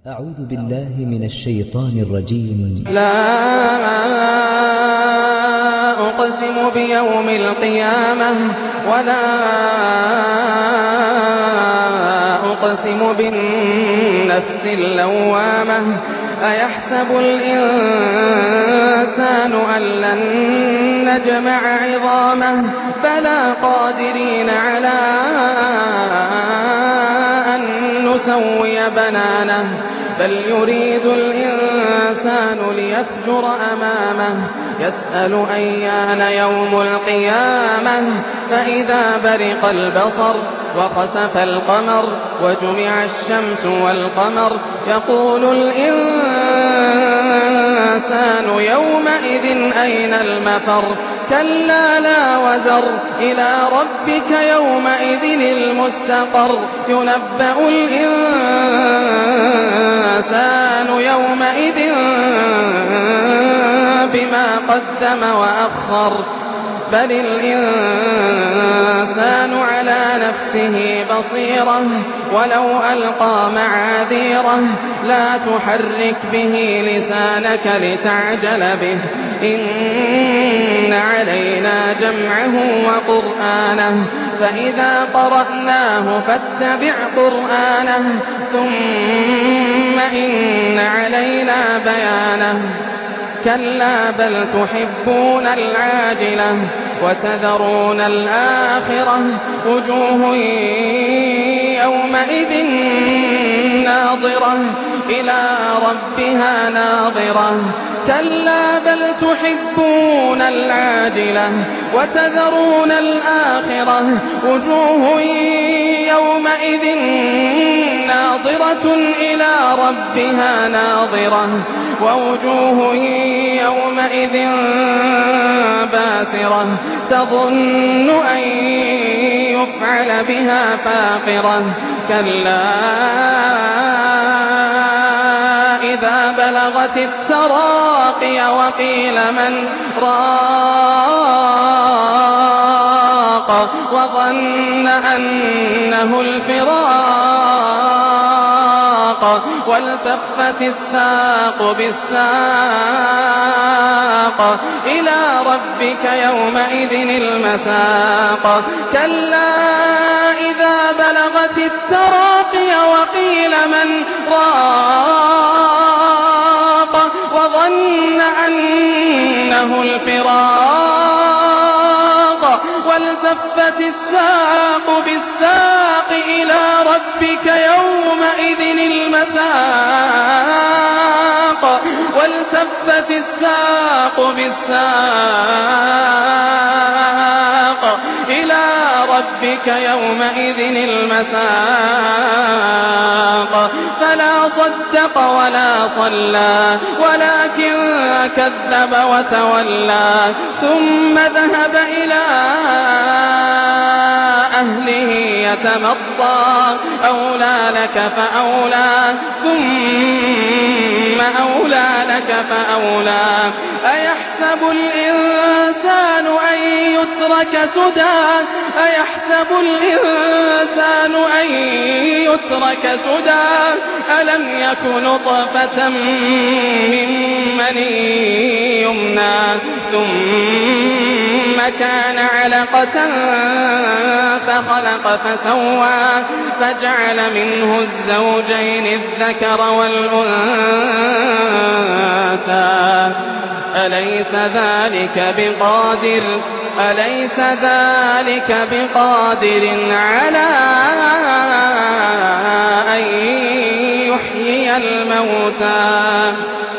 أعوذ بالله من الشيطان الرجيم. لا أقسم بيوم القيامة ولا أقسم بالنفس اللوامة أيحسب الإنسان أن لن نجمع عظامه بلى قادرين على أن نسوي بنانه بل يريد الإنسان ليفجر أمامه يسأل أيان يوم القيامة فإذا برق البصر وخسف القمر وجمع الشمس والقمر يقول الإنسان يومئذ أين المفر كلا لا وزر إلى ربك يومئذ المستقر ينبأ الإنسان يومئذ بما قدم وأخر بل الإنسان على نفسه بصيرة ولو ألقى معاذيره لا تحرك به لسانك لتعجل به إن علينا جمعه وقرآنه فإذا قرأناه فاتبع قرآنه ثم إن علينا بيانه كلا بل تحبون العاجلة وتذرون الآخرة وجوه يومئذ ناظرة إلى ربها ناظرة كلا بل تحبون العاجلة وتذرون الآخرة وجوه يومئذ ناظرة إلى ربها ناظرة ووجوه يومئذ باسرة تظن أن يفعل بها فاقرة كلا إذا بلغت التراقي وقيل من راق وظن أنه الفراق والتفت الساق بالساق إلى ربك يومئذ المساق كلا إذا بلغت التراقي وقيل من راق وظن أنه الفراق والتفت الساق بالساق إلى ربك يومئذ المساق والتفت الساق بالساق إلى ربك يومئذ المساق فلا صدق ولا صلى ولكن كذب وتولى ثم ذهب إلى أهله يتمطى أولى لك فأولى ثم أولى لك فأولى أيحسب الإنسان أن يترك سدى أيحسب الإنسان أن يترك سدى ألم يك نطفة من مني يمنى ثم كان علقة فخلق فسوى فجعل منه الزوجين الذكر والأنثى أليس ذلك بقادر على أن يحيي الموتى